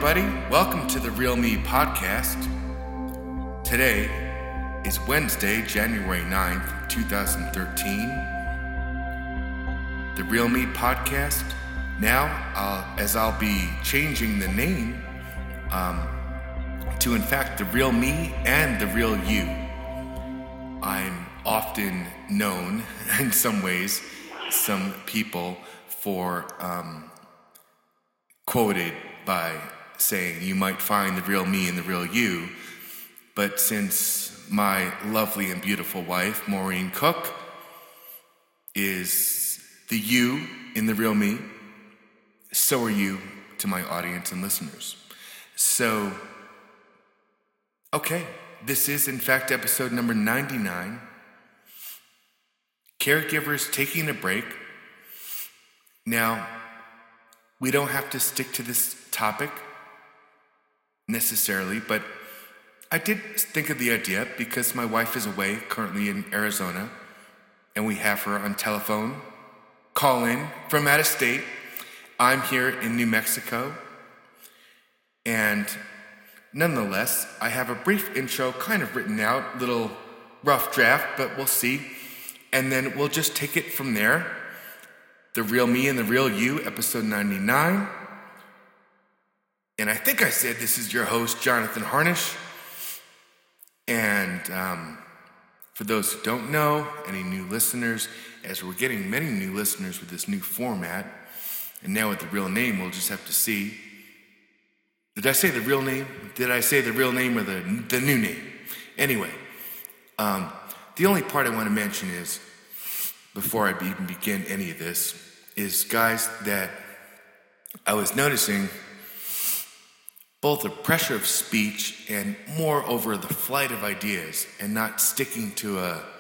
everybody. Welcome to the Real Me podcast. Today is Wednesday, January 9th, 2013. The Real Me podcast. Now, as I'll be changing the name to, in fact, The Real Me and The Real You. I'm often known, in some ways, some people, for quoted by saying, you might find the real me and the real you. But since my lovely and beautiful wife, Maureen Cook, is the you in the real me, so are you to my audience and listeners. So, okay, this is in fact episode number 99. Caregivers taking a break. Now, we don't have to stick to this topic necessarily, but I did think of the idea because my wife is away currently in Arizona, and we have her on telephone, call in from out of state. I'm here in New Mexico, and nonetheless, I have a brief intro kind of written out, little rough draft, but we'll see, and then we'll just take it from there. The Real Me and the Real You, episode 99. And I think I said this is your host, Jonathan Harnish. And for those who don't know, any new listeners, as we're getting many new listeners with this new format, and now with the real name, we'll just have to see. Did I say the real name? Did I say the real name or the new name? Anyway, the only part I want to mention is, before I even begin any of this, is, guys, that I was noticing both the pressure of speech and moreover the flight of ideas, and not sticking to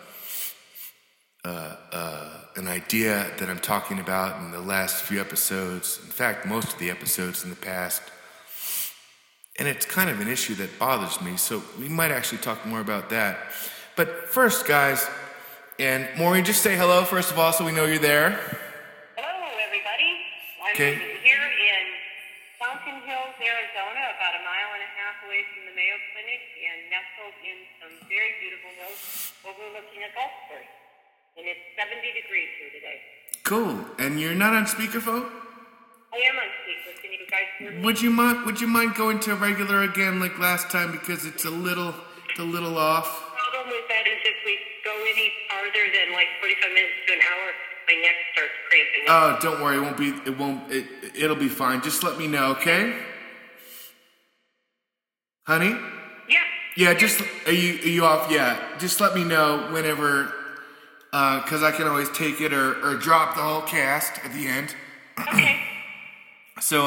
an idea that I'm talking about in the last few episodes. In fact, most of the episodes in the past. And it's kind of an issue that bothers me, so we might actually talk more about that. But first, guys, and Maureen, just say hello, first of all, so we know you're there. Hello, everybody. I'm Okay. here in Fountain Hills, Arizona, about a mile and a half away from the Mayo Clinic, and nestled in some very beautiful hills overlooking a golf course. And it's 70 degrees here today. Cool. And you're not on speakerphone? I am on speaker. Can you guys hear me? Would you mind going to regular again like last time, because it's a little off? The problem with that is if we go any farther than like 45 minutes to an hour, my neck starts cramping up. Oh, don't worry. It'll be fine. Just let me know, okay? Honey? Yeah. Yeah, are you off? Yeah. Just let me know whenever, cause I can always take it or drop the whole cast at the end. Okay. So,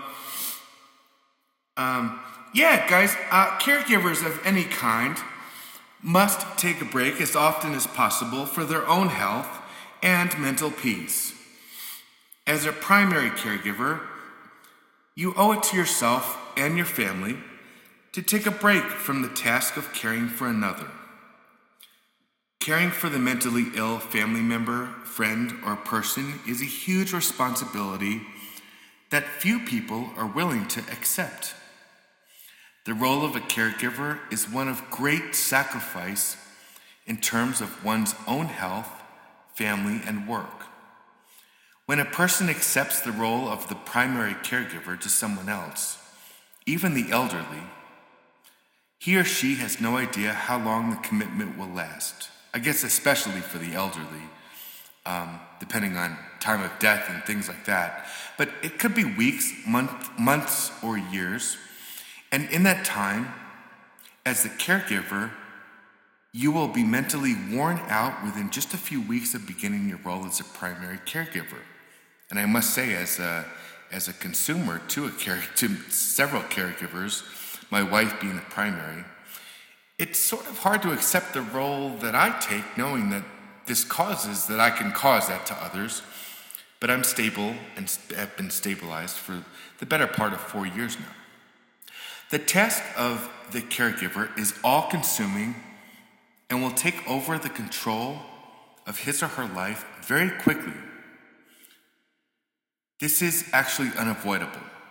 yeah, guys, caregivers of any kind must take a break as often as possible for their own health and mental peace. As a primary caregiver, you owe it to yourself and your family to take a break from the task of caring for another. Caring for the mentally ill family member, friend, or person is a huge responsibility that few people are willing to accept. The role of a caregiver is one of great sacrifice in terms of one's own health, family, and work. When a person accepts the role of the primary caregiver to someone else, even the elderly, he or she has no idea how long the commitment will last. I guess especially for the elderly, depending on time of death and things like that. But it could be weeks, months, or years. And in that time, as the caregiver, you will be mentally worn out within just a few weeks of beginning your role as a primary caregiver. And I must say, as a consumer to several caregivers, my wife being the primary, it's sort of hard to accept the role that I take, knowing that that I can cause that to others. But I'm stable and have been stabilized for the better part of 4 years now. The task of the caregiver is all-consuming and will take over the control of his or her life very quickly. This is actually unavoidable.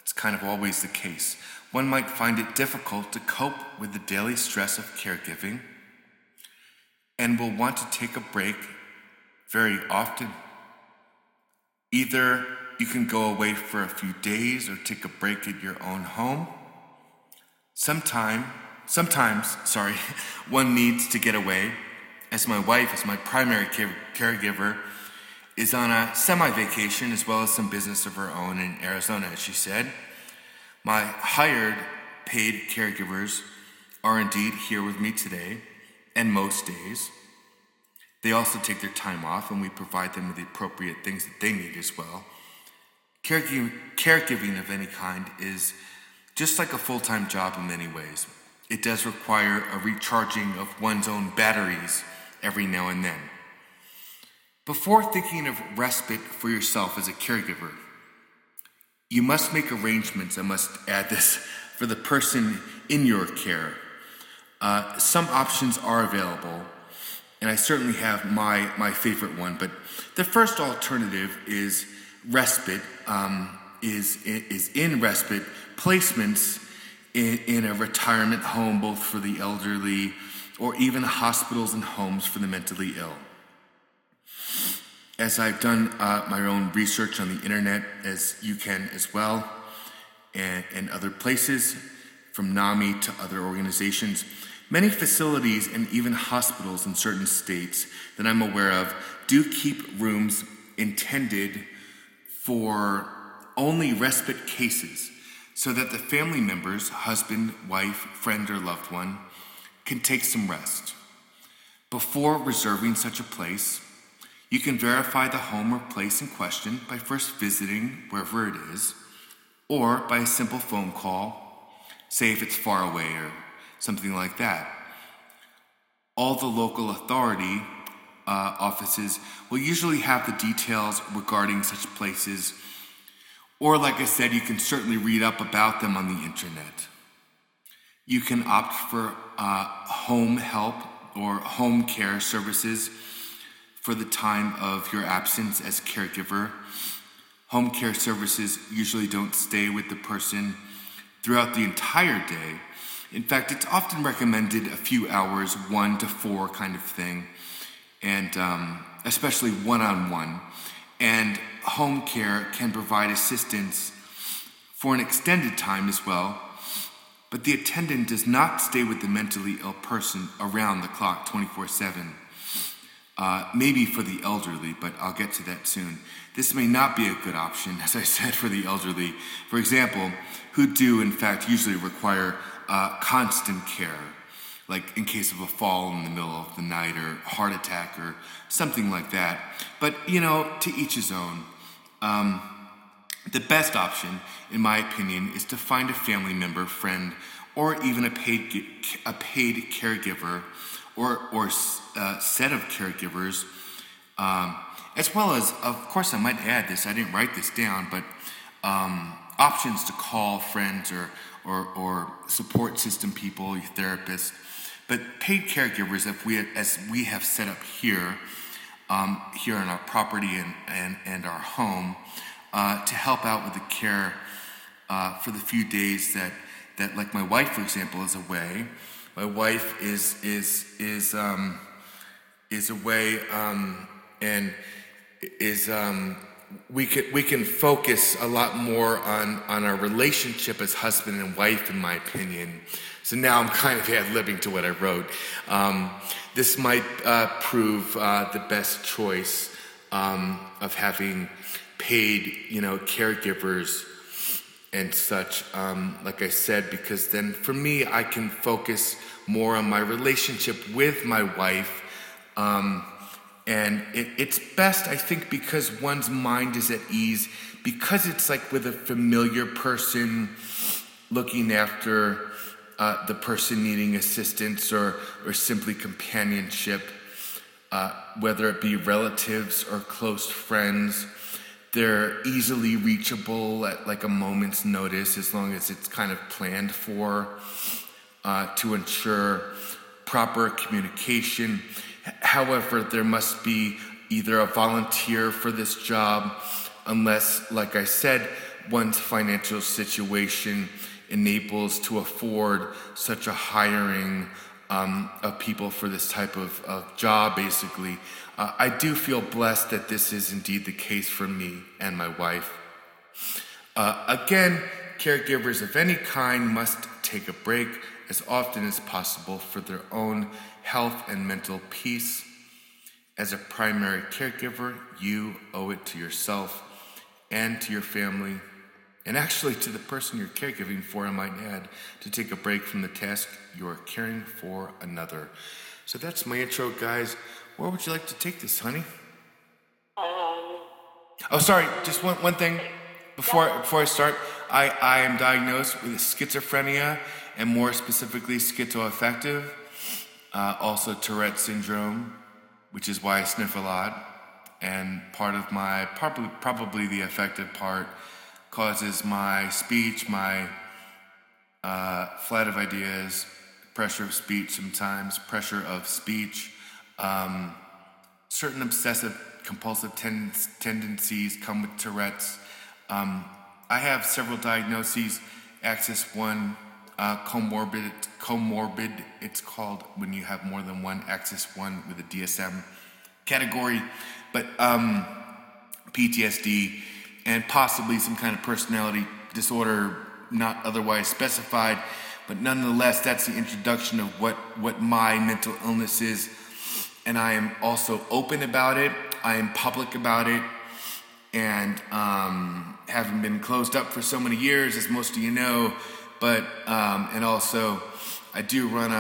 It's kind of always the case. One might find it difficult to cope with the daily stress of caregiving and will want to take a break very often. Either you can go away for a few days or take a break at your own home. Sometimes, one needs to get away, as my wife, as my primary caregiver, is on a semi-vacation as well as some business of her own in Arizona, as she said. My hired paid caregivers are indeed here with me today and most days. They also take their time off, and we provide them with the appropriate things that they need as well. Caregiving of any kind is just like a full-time job in many ways. It does require a recharging of one's own batteries every now and then. Before thinking of respite for yourself as a caregiver, you must make arrangements, I must add this, for the person in your care. Some options are available, and I certainly have my favorite one, but the first alternative is respite, is in respite placements in a retirement home, both for the elderly or even hospitals and homes for the mentally ill. As I've done my own research on the internet, as you can as well, and other places, from NAMI to other organizations, many facilities and even hospitals in certain states that I'm aware of do keep rooms intended for only respite cases, so that the family members, husband, wife, friend, or loved one, can take some rest. Before reserving such a place, you can verify the home or place in question by first visiting wherever it is, or by a simple phone call, say if it's far away or something like that. All the local authority offices will usually have the details regarding such places, or like I said, you can certainly read up about them on the internet. You can opt for home help or home care services for the time of your absence as caregiver. Home care services usually don't stay with the person throughout the entire day. In fact, it's often recommended a few hours, 1 to 4 kind of thing, and especially one-on-one. And home care can provide assistance for an extended time as well, but the attendant does not stay with the mentally ill person around the clock 24/7. Maybe for the elderly, but I'll get to that soon. This may not be a good option, as I said, for the elderly, for example, who do in fact usually require constant care, like in case of a fall in the middle of the night or heart attack or something like that. But, to each his own. The best option, in my opinion, is to find a family member, friend, or even a paid caregiver or set of caregivers, as well as, of course, I might add this, I didn't write this down, but options to call friends or support system people, your therapist. But paid caregivers, as we have set up here in our property and our home, to help out with the care for the few days that like my wife, for example, is away. My wife is away, and is we can focus a lot more on our relationship as husband and wife, in my opinion. So now I'm kind of ad-libbing to what I wrote. This might prove the best choice of having paid, caregivers and such, like I said, because then for me, I can focus more on my relationship with my wife. And it's best, I think, because one's mind is at ease, because it's like with a familiar person looking after the person needing assistance or simply companionship, whether it be relatives or close friends. They're easily reachable at like a moment's notice, as long as it's kind of planned for, to ensure proper communication. However, there must be either a volunteer for this job, unless, like I said, one's financial situation enables to afford such a hiring of people for this type of job, basically. I do feel blessed that this is indeed the case for me and my wife. Again, caregivers of any kind must take a break as often as possible for their own health and mental peace. As a primary caregiver, you owe it to yourself and to your family, and actually to the person you're caregiving for, I might add, to take a break from the task you're caring for another. So that's my intro, guys. Where would you like to take this, honey? Oh, sorry, just one thing. Before I start, I am diagnosed with schizophrenia, and more specifically schizoaffective, also Tourette syndrome, which is why I sniff a lot. And part of my, probably the affected part, causes my speech, my flight of ideas, pressure of speech sometimes, pressure of speech. Certain obsessive compulsive tendencies come with Tourette's. I have several diagnoses. Axis 1 comorbid, it's called when you have more than one Axis 1 with a DSM category. But PTSD and possibly some kind of personality disorder, not otherwise specified, but nonetheless, that's the introduction of what my mental illness is. And I am also open about it. I am public about it. And having been closed up for so many years, as most of you know, but and also I do run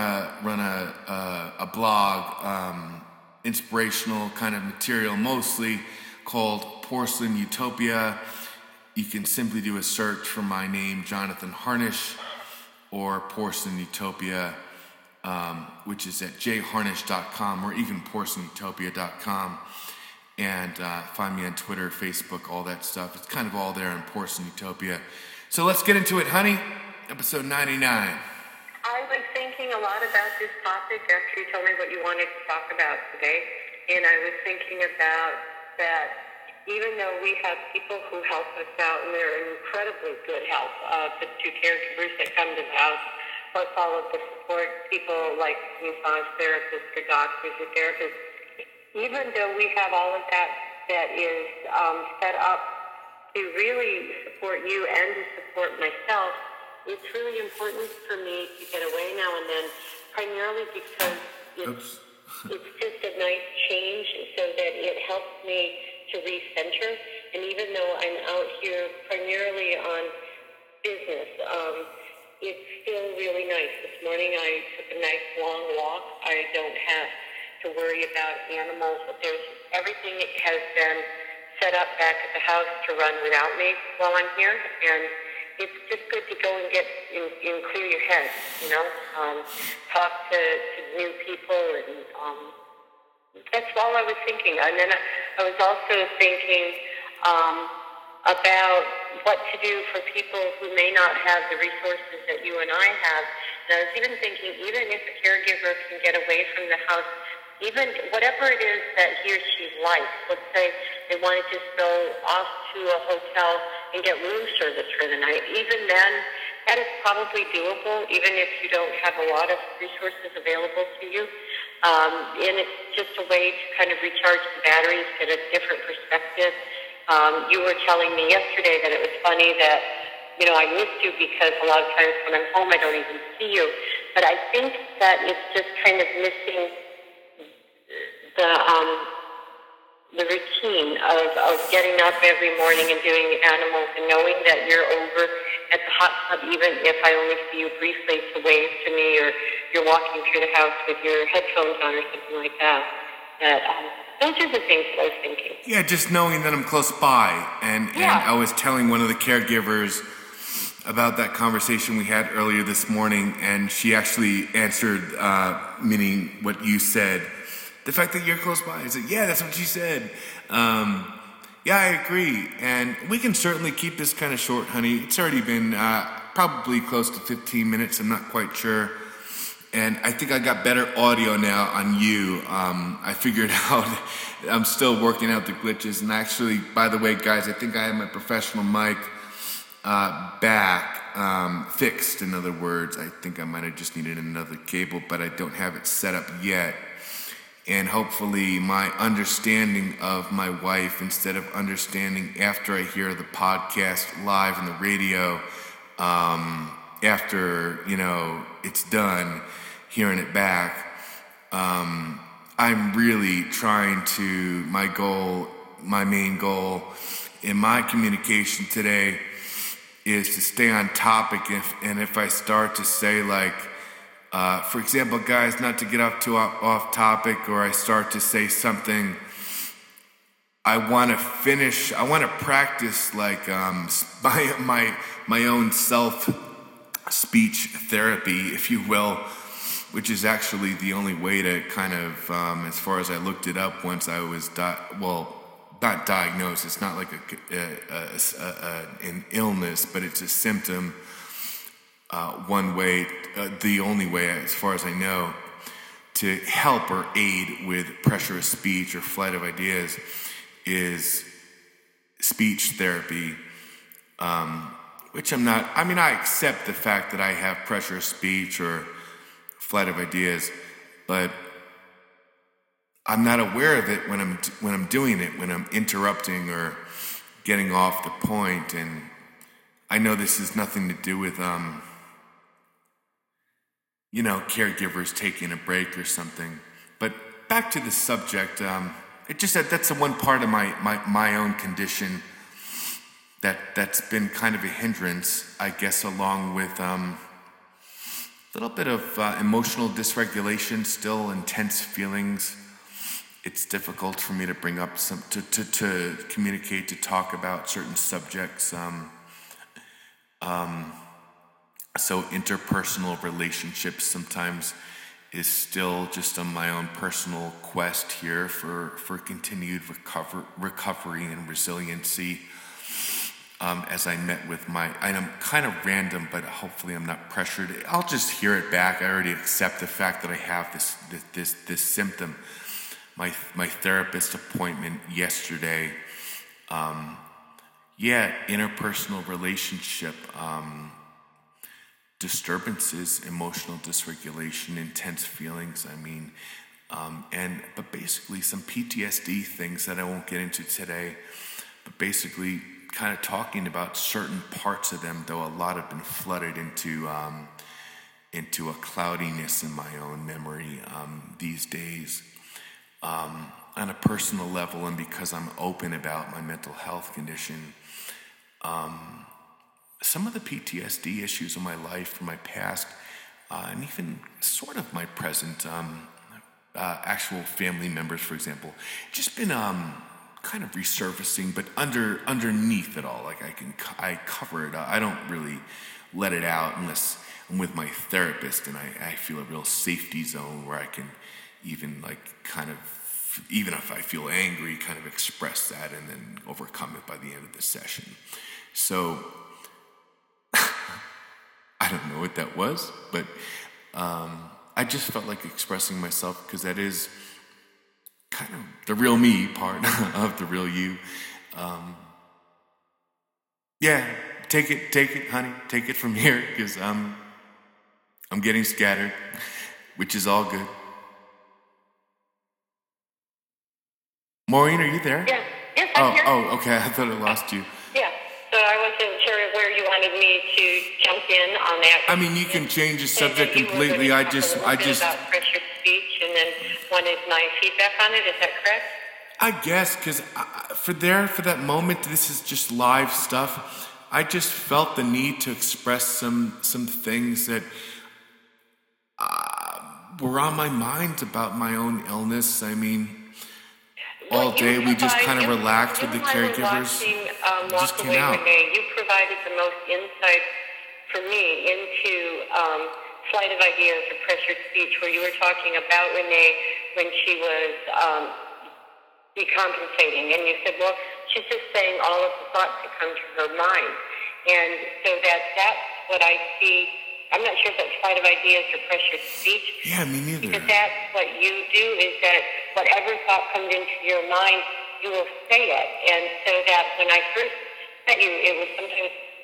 a blog, inspirational kind of material mostly, called Porcelain Utopia. You can simply do a search for my name, Jonathan Harnish, or Porcelain Utopia, which is at jharnish.com or even porcelainutopia.com. And find me on Twitter, Facebook, all that stuff. It's kind of all there in Porcelain Utopia. So let's get into it, honey. Episode 99. I was thinking a lot about this topic after you told me what you wanted to talk about today. And I was thinking about that even though we have people who help us out, and they're incredibly good help, the two caregivers that come to the house, plus all of the support people like massage therapists or doctors or therapists, even though we have all of that is set up to really support you and to support myself, it's really important for me to get away now and then, primarily because it's just a nice change so that it helps me to recenter. And even though I'm out here primarily on business, it's still really nice. This morning I took a nice long walk. I don't have to worry about animals. Everything has been set up back at the house to run without me while I'm here, and it's just good to go and get and clear your head, talk to new people, and that's all I was thinking. And then I was also thinking about what to do for people who may not have the resources that you and I have. And I was even thinking, even if a caregiver can get away from the house, even whatever it is that he or she likes, let's say they want to just go off to a hotel and get room service for the night, even then, that is probably doable, even if you don't have a lot of resources available to you. And it's just a way to kind of recharge the batteries, get a different perspective. You were telling me yesterday that it was funny that, I missed you because a lot of times when I'm home, I don't even see you. But I think that it's just kind of missing the routine of getting up every morning and doing animals and knowing that you're over at the hot tub, even if I only see you briefly to wave to me, or you're walking through the house with your headphones on or something like that. Those are the things that I was thinking. Yeah, just knowing that I'm close by. And I was telling one of the caregivers about that conversation we had earlier this morning, and she actually answered, meaning what you said. The fact that you're close by. I said, yeah, that's what she said. Yeah, I agree. And we can certainly keep this kind of short, honey. It's already been probably close to 15 minutes. I'm not quite sure. And I think I got better audio now on you. I figured out I'm still working out the glitches. And actually, by the way, guys, I think I have my professional mic back, fixed, in other words. I think I might have just needed another cable, but I don't have it set up yet. And hopefully my understanding of my wife, instead of understanding after I hear the podcast live on the radio, after, it's done, hearing it back, I'm really trying to, my main goal in my communication today is to stay on topic. If I start to say, like, for example, guys, not to get off topic, or I start to say something, I want to practice, like, my own self-speech therapy, if you will, which is actually the only way to kind of, as far as I looked it up once I was, not diagnosed, it's not like an illness, but it's a symptom. One way, the only way, as far as I know, to help or aid with pressure of speech or flight of ideas is speech therapy, which I'm not, I accept the fact that I have pressure of speech or flight of ideas, but I'm not aware of it when I'm doing it, when I'm interrupting or getting off the point. And I know this has nothing to do with caregivers taking a break or something. But back to the subject, it just that's the one part of my own condition that's been kind of a hindrance, I guess, along with a little bit of emotional dysregulation, still intense feelings. It's difficult for me to bring up to communicate, to talk about certain subjects. So interpersonal relationships sometimes is still just on my own personal quest here for continued recovery and resiliency. As I met with and I'm kind of random, but hopefully I'm not pressured. I'll just hear it back. I already accept the fact that I have this symptom. My therapist appointment yesterday, interpersonal relationship, disturbances, emotional dysregulation, intense feelings, but basically some PTSD things that I won't get into today, but basically kind of talking about certain parts of them, though a lot have been flooded into a cloudiness in my own memory these days. On a personal level, and because I'm open about my mental health condition, some of the PTSD issues in my life from my past, and even sort of my present, actual family members, for example, just been kind of resurfacing, but underneath it all. Like I cover it up. I don't really let it out unless I'm with my therapist, and I feel a real safety zone where I can even even if I feel angry, kind of express that and then overcome it by the end of the session. So I don't know what that was, but I just felt like expressing myself, because that is kind of the real me part of the real you. Take it, honey. Take it from here, because I'm getting scattered, which is all good. Maureen, are you there? Yes, I'm here. Oh, okay. I thought I lost you. Yeah, so I wasn't sure where you wanted me to jump in on that. You can change the subject completely. I just about pressure speech, and then wanted my feedback on it. Is that correct? I guess, because for that moment, this is just live stuff. I just felt the need to express some things that were on my mind about my own illness. All day we just kind of relaxed with the caregivers. Just came out. Renee, you provided the most insight for me into flight of ideas or pressured speech, where you were talking about Renee when she was decompensating, and you said, well, she's just saying all of the thoughts that come to her mind, and so that's what I see. I'm not sure if that's flight of ideas or pressured speech. Yeah, me neither. Because that's what you do, is that whatever thought comes into your mind, you will say it. And so that when I first met you, it was sometimes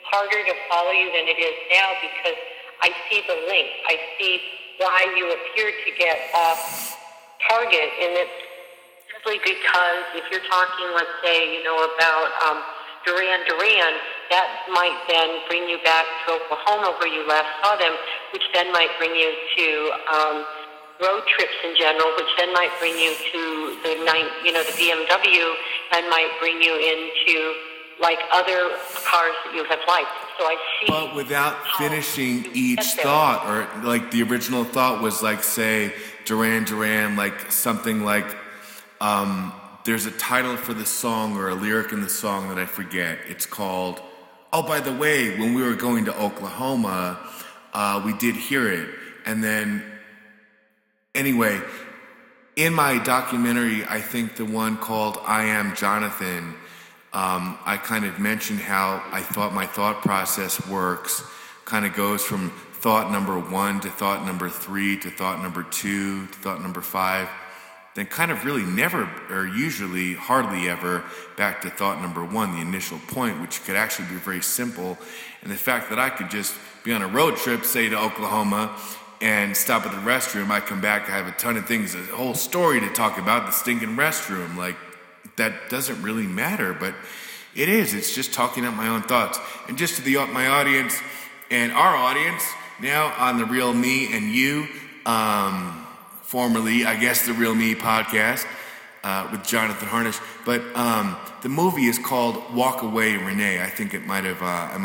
harder to follow you than it is now because I see the link. I see why you appear to get off target, and it's simply because if you're talking, let's say, about Duran Duran, that might then bring you back to Oklahoma where you last saw them, which then might bring you to road trips in general, which then might bring you to the BMW, and might bring you into like other cars that you have liked. So I see. But without finishing each thought, or like the original thought was like, say, Duran Duran, like something like, there's a title for the song or a lyric in the song that I forget. It's called, oh, by the way, when we were going to Oklahoma, we did hear it. And then, anyway, in my documentary, I think the one called I Am Jonathan, I kind of mentioned how I thought my thought process works, kind of goes from thought number 1 to thought number 3 to thought number 2 to thought number 5, then kind of really never, or usually hardly ever, back to thought number 1, the initial point, which could actually be very simple. And the fact that I could just be on a road trip, say to Oklahoma, and stop at the restroom, I come back, I have a ton of things, a whole story to talk about, the stinking restroom, like, that doesn't really matter, but it is. It's just talking out my own thoughts. And just to my audience and our audience, now on The Real Me and You, formerly, I guess, The Real Me podcast with Jonathan Harnish. But the movie is called Walk Away, Renee. I think it might have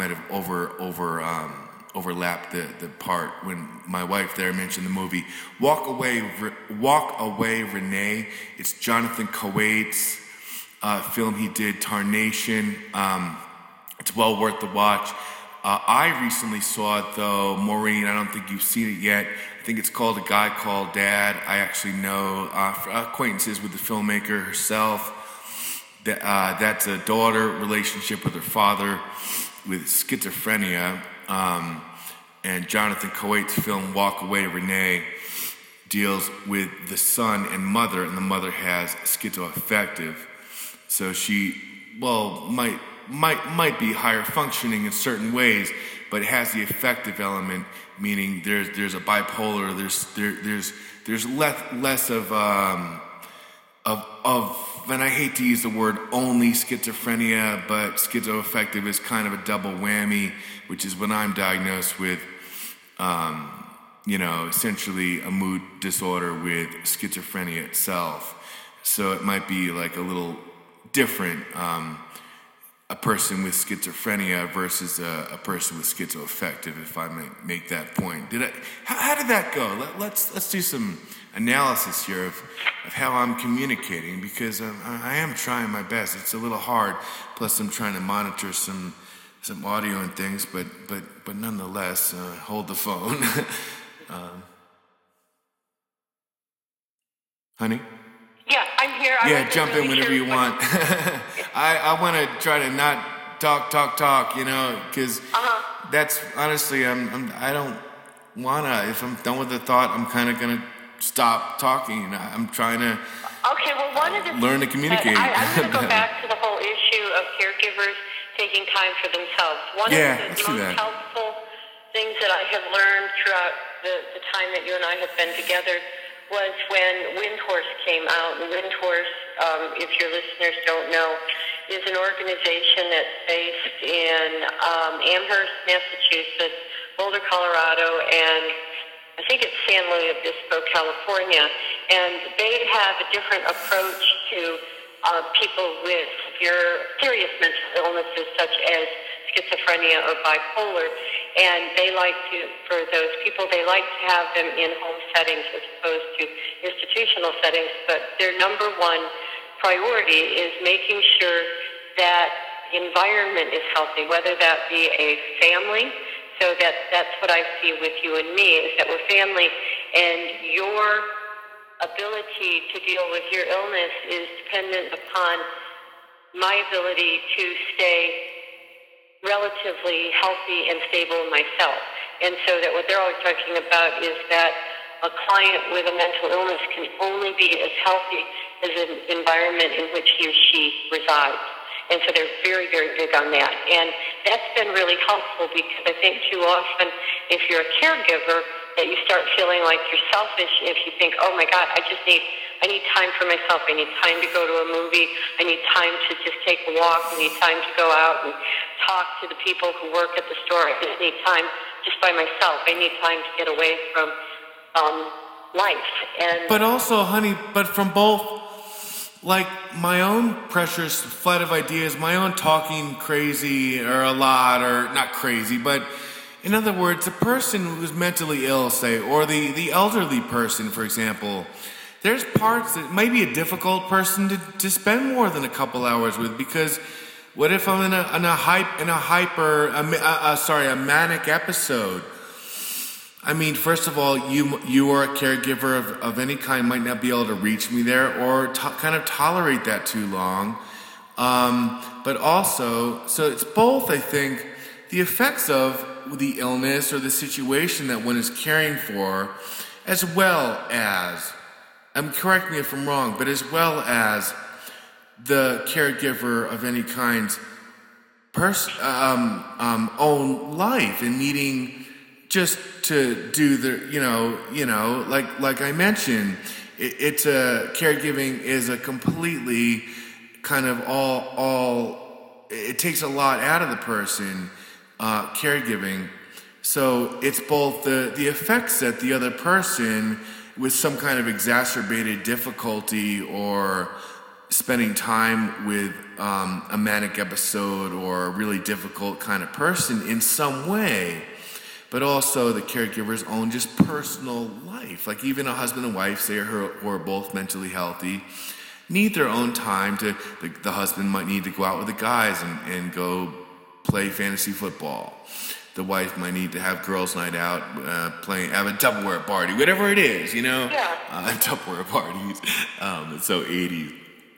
overlapped the part when my wife there mentioned the movie. Walk Away, Renee. It's Jonathan Coates' film he did, Tarnation. It's well worth the watch. I recently saw it, though. Maureen, I don't think you've seen it yet. I think it's called A Guy Called Dad. I actually know acquaintances with the filmmaker herself. That's a daughter relationship with her father with schizophrenia. And Jonathan Coates' film Walk Away, Renee deals with the son and the mother has schizoaffective. So she, might be higher functioning in certain ways, but it has the affective element, meaning there's a bipolar, there's less of and I hate to use the word only schizophrenia, but schizoaffective is kind of a double whammy, which is what I'm diagnosed with, essentially a mood disorder with schizophrenia itself. So it might be like a little different, a person with schizophrenia versus a person with schizoaffective, if I may make that point. How did that go? Let's do some analysis here of how I'm communicating, because I am trying my best. It's a little hard. Plus, I'm trying to monitor some audio and things, but nonetheless, hold the phone. Honey? Yeah, I'm here. Jump in whenever you want. I want to try to not talk, because that's honestly, I don't want to. If I'm done with the thought, I'm kind of going to stop talking. I'm trying to learn to communicate. I'm going to go back to the whole issue of caregivers taking time for themselves. One of the most helpful things that I have learned throughout the time that you and I have been together was when Windhorse came out. And Windhorse, if your listeners don't know, is an organization that's based in Amherst, Massachusetts, Boulder, Colorado, and I think it's San Luis Obispo, California. And they have a different approach to people with serious mental illnesses such as schizophrenia or bipolar, and they like to have them in home settings as opposed to institutional settings, but their number one priority is making sure that environment is healthy, whether that be a family. So that's what I see with you and me, is that we're family, and your ability to deal with your illness is dependent upon my ability to stay relatively healthy and stable myself. And so that what they're always talking about is that a client with a mental illness can only be as healthy as an environment in which he or she resides. And so they're very, very big on that. And that's been really helpful, because I think too often, if you're a caregiver, that you start feeling like you're selfish if you think, oh my God, I need time for myself. I need time to go to a movie. I need time to just take a walk. I need time to go out and talk to the people who work at the store. I just need time just by myself. I need time to get away from life. But also, honey, but from both, like my own precious flight of ideas, my own talking crazy or a lot, or not crazy, but in other words, a person who's mentally ill, say, or the elderly person, for example, there's parts that may be a difficult person to spend more than a couple hours with, because what if I'm in a manic episode? I mean, first of all, you are a caregiver of any kind, might not be able to reach me there or kind of tolerate that too long. But also, so it's both, I think, the effects of the illness or the situation that one is caring for, as well as, correct me if I'm wrong, but as well as the caregiver of any kind own life and needing just to do like I mentioned, it's a caregiving is a completely kind of all it takes a lot out of the person, caregiving. So it's both the effects that the other person with some kind of exacerbated difficulty or spending time with a manic episode or a really difficult kind of person in some way, but also the caregiver's own just personal life. Like even a husband and wife, say, who are both mentally healthy, need their own time to, the husband might need to go out with the guys and go play fantasy football. The wife might need to have girls' night out, have a Tupperware party, whatever it is, Yeah. Tupperware parties. It's so 80s.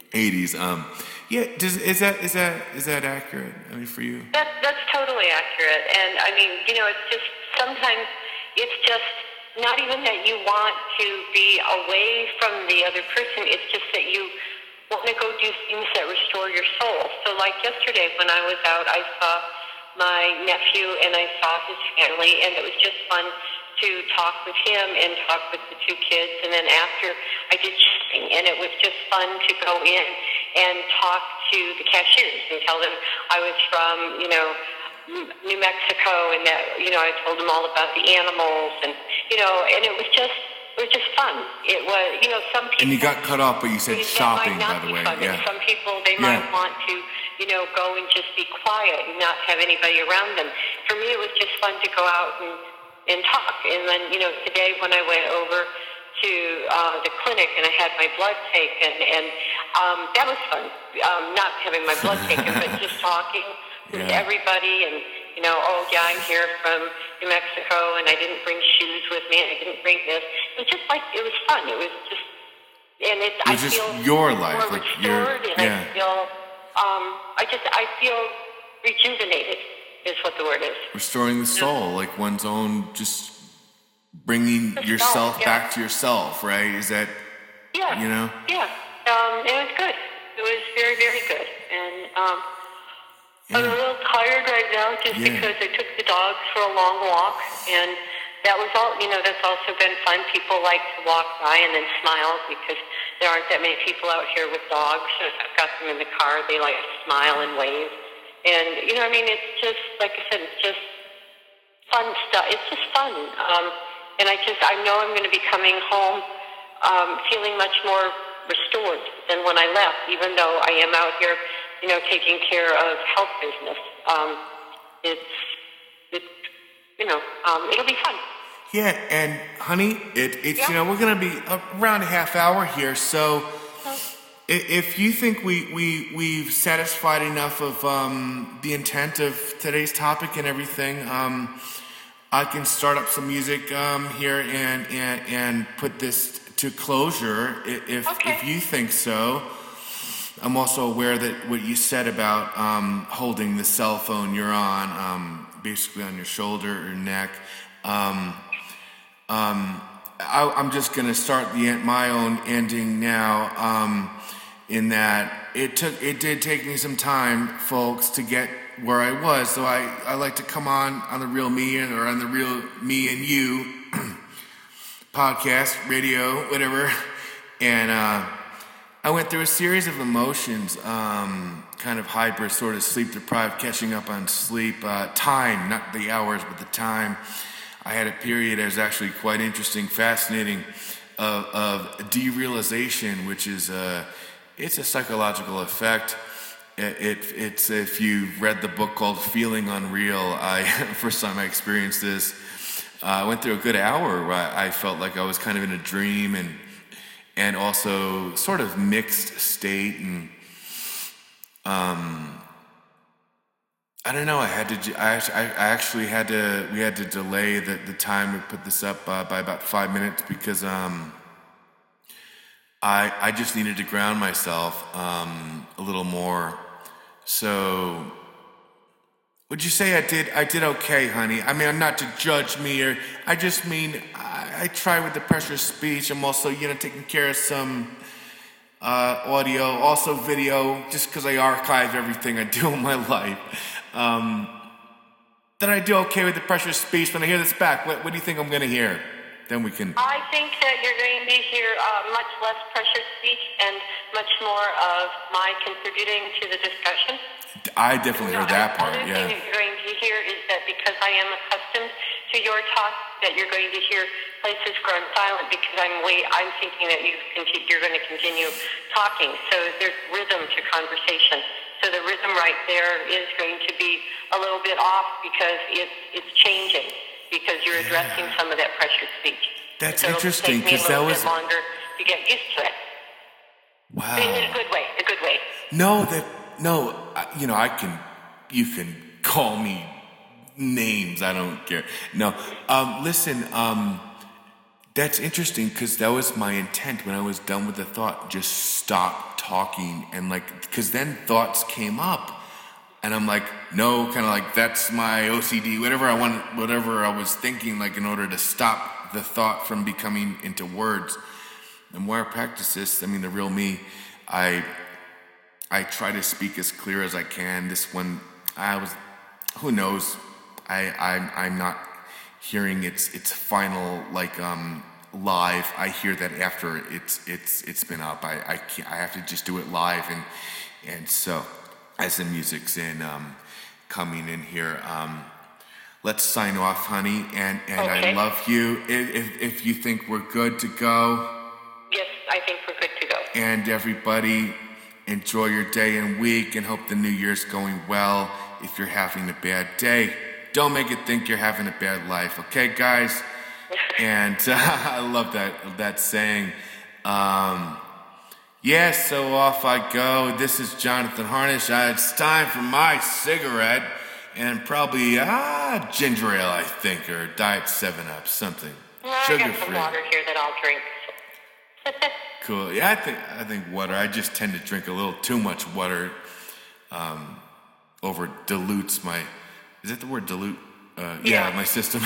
Yeah. Is that accurate? I mean, for you? That's totally accurate. And I mean, it's just sometimes it's just not even that you want to be away from the other person. It's just that you want to go do things that restore your soul. So like yesterday when I was out, I saw my nephew and I saw his family, and it was just fun to talk with him and talk with the two kids. And then after, I did shopping, and it was just fun to go in and talk to the cashiers and tell them I was from, New Mexico, and that, I told them all about the animals, and, and it was just fun. It was, some people... And you got cut off, but you said shopping, by the way. Yeah. Some people, they might want to, go and just be quiet and not have anybody around them. For me, it was just fun to go out and talk. And then, today when I went over to the clinic and I had my blood taken, and that was fun. Not having my blood taken, but just talking with everybody, and I'm here from New Mexico, and I didn't bring shoes with me, and I didn't bring this. It was just like, it was fun. It was just, and I feel your life, more restored, and I feel rejuvenated is what the word is. Restoring the soul, like one's own, just bringing yourself back to yourself, right? Is that, Yeah. Yeah. It was good. It was very, very good. And I'm a little tired right now just because I took the dogs for a long walk, and that was all, that's also been fun. People like to walk by and then smile because there aren't that many people out here with dogs. So I've got them in the car. They like to smile and wave. And, it's just, like I said, it's just fun stuff. It's just fun. And I know I'm going to be coming home feeling much more restored than when I left, even though I am out here, taking care of health business. It'll be fun. Yeah, and honey, it's we're gonna be around a half hour here, so if you think we've satisfied enough of the intent of today's topic and everything, I can start up some music here and put this to closure if you think so. I'm also aware that what you said about holding the cell phone you're on, basically on your shoulder or neck. I'm just going to start my own ending now. in that it did take me some time, folks, to get where I was. So I like to come on the Real Me or on the Real Me and You podcast, radio, whatever. And I went through a series of emotions, kind of hyper, sort of sleep deprived, catching up on sleep, time, not the hours, but the time. I had a period that was actually quite interesting, fascinating, of derealization, which is it's a psychological effect. It's if you've read the book called Feeling Unreal, first time I experienced this, I went through a good hour where I felt like I was kind of in a dream and also sort of mixed state, and I don't know. We had to delay the time to put this up by about 5 minutes because I just needed to ground myself a little more. So, would you say I did okay, honey? I mean, I'm not to judge me, or I just mean I try with the pressure speech. I'm also taking care of some audio, also video, just because I archive everything I do in my life. Did I do okay with the pressure speech? When I hear this back, what do you think I'm going to hear? Then we can... I think that you're going to hear much less pressure speech and much more of my contributing to the discussion. I definitely heard that part, yeah. The other thing that you're going to hear is that because I am accustomed to your talk, that you're going to hear places grown silent because I'm thinking that you're going to continue talking. So there's rhythm to conversation. So the rhythm right there is going to be a little bit off because it's changing, because you're addressing some of that pressure speech. That's interesting, because that was... It'll take me a little bit longer to get used to it. Wow. But in a good way, You can call me names, I don't care. No, listen, that's interesting, because that was my intent when I was done with the thought, just stop talking, and because then thoughts came up, and I'm like, no, kind of like, that's my OCD, whatever I was thinking, in order to stop the thought from becoming into words. The more I practice this, the real me, I try to speak as clear as I can. This one, who knows? I'm not hearing its final live. I hear that after it's been up. I have to just do it live, and so as the music's coming in here, let's sign off, honey. And okay. I love you. If you think we're good to go. Yes, I think we're good to go. And everybody, enjoy your day and week, and hope the new year's going well. If you're having a bad day, don't make it think you're having a bad life, okay, guys? And I love that saying. So off I go. This is Jonathan Harnish. It's time for my cigarette, and probably ginger ale, I think, or Diet 7-Up, something. I got some water here that I'll drink. Cool. Yeah, I think water. I just tend to drink a little too much water. Over dilutes my... Is that the word dilute? Yeah, my system.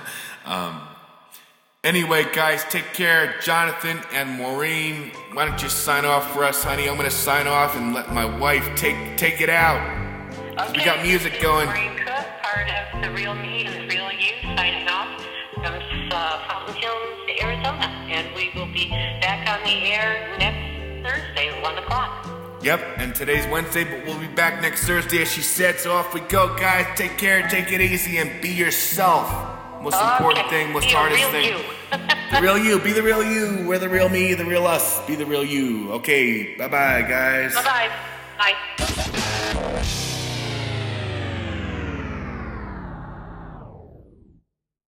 Anyway, guys, take care. Jonathan and Maureen, why don't you sign off for us, honey? I'm going to sign off and let my wife take it out. Okay. We got music going. Maureen Cook, part of The Real Me and The Real You, signing off from Fountain Hills, Arizona. And we will be back on the air next Thursday, 1 o'clock. Yep, and today's Wednesday, but we'll be back next Thursday, as she said. So off we go, guys. Take care, take it easy, and be yourself. Most important thing, most hardest thing. The real you. Be the real you. We're the real me, the real us. Be the real you. Okay, bye-bye, guys. Bye-bye. Bye.